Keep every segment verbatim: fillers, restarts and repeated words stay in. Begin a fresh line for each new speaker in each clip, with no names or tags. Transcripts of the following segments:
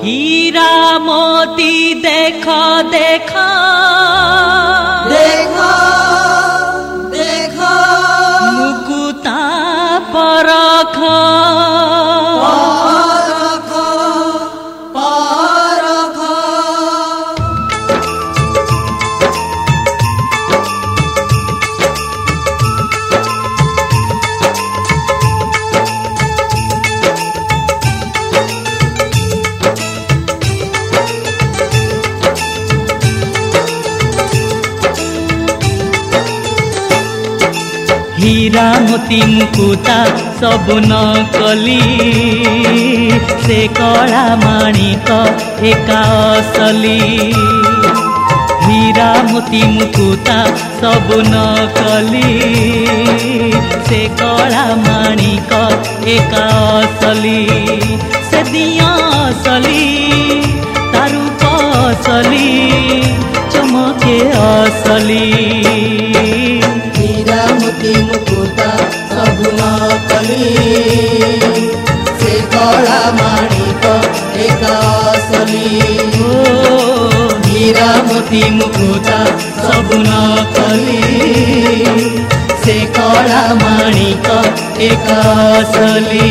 हीरा मोती देखो देखो
देखो देखो
मुकुता परख
परख परख
हीरा मोती मुकुता सबु नकली से कला माणिक एका असली हीरा मोती मुकुता सबु नकली से कला माणिक एका असली से दिया असली तारूप असली चमके असली
हीरा मोती मुकुता सबु नकली से कला माणिक एका असली
हीरा मोती मुकुता सबु नकली से कला माणिक एका असली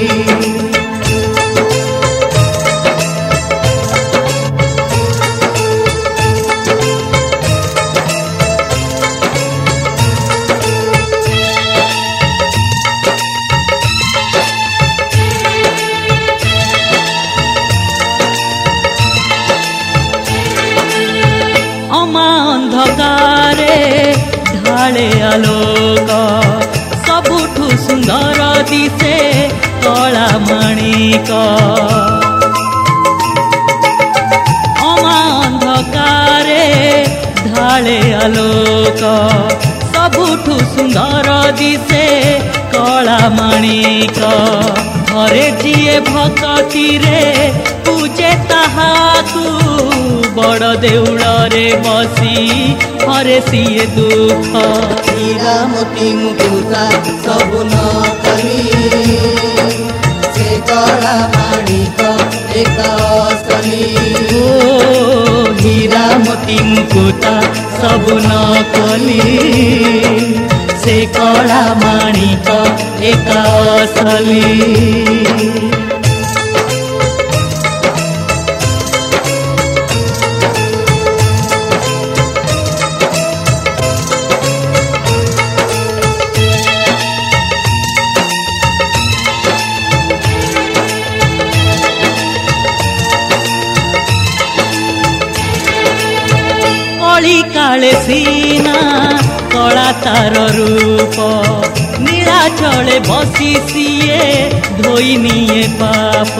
अंधकारे ढाले आलोक सबुठु सुंदर दिसे कला माणिक अंधकारे ढाले आलोक सबुठु सुंदर दिसे कला माणिक घरे जीए भक्ति रे पूजे ताहाकू बड़ देउल रे बसी हरे सिए दुख
हीरा मोती मुकुता सबु नकली से कला माणिक एका असली
हीरा मोती मुकुता सबु नकली से कला माणिक एका असली कली काले सीना कला तार रूप नीला चले बसी सीए धोई निये पाप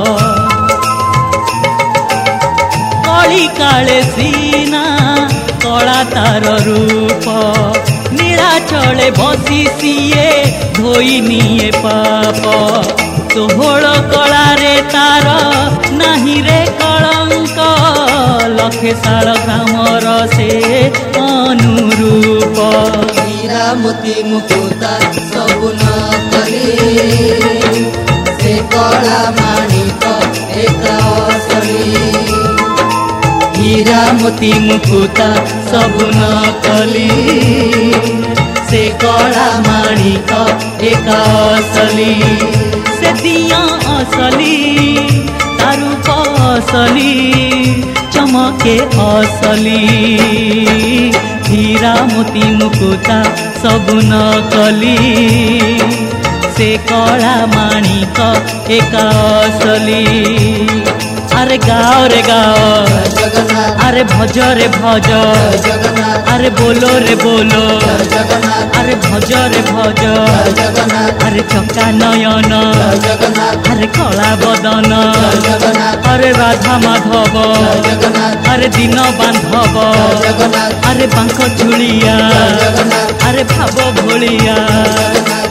कली काले सीना कला तार रूप नीला चले बसी सीए धोई निये पाप तोहड़ कला रे तार नाही रे कलंक लखे साल ग्रामर से अनुरूप
हीरा मोती मुकुता सबु नकली से कला माणिक एका असली
हीरा मोती मुकुता सबु नकली से कला माणिक एका असली से दिया असली तारूप असली चमके असली हीरा मोती मुकुता सबु नकली से कला माणिक एका असली अरे गाओ रे गाओ
जगन्नाथ
अरे भज रे भज
जगन्नाथ
अरे बोलो रे बोलो
जगन्नाथ
अरे भज रे भज
जगन्नाथ
अरे चका नयन
जगन्नाथ
अरे कला बदन
जगन्नाथ
अरे राधा माधव
जगन्नाथ
अरे दिन बांधव
जगन्नाथ
अरे बांक चुड़िया
जगन्नाथ
अरे भाव भोलिया।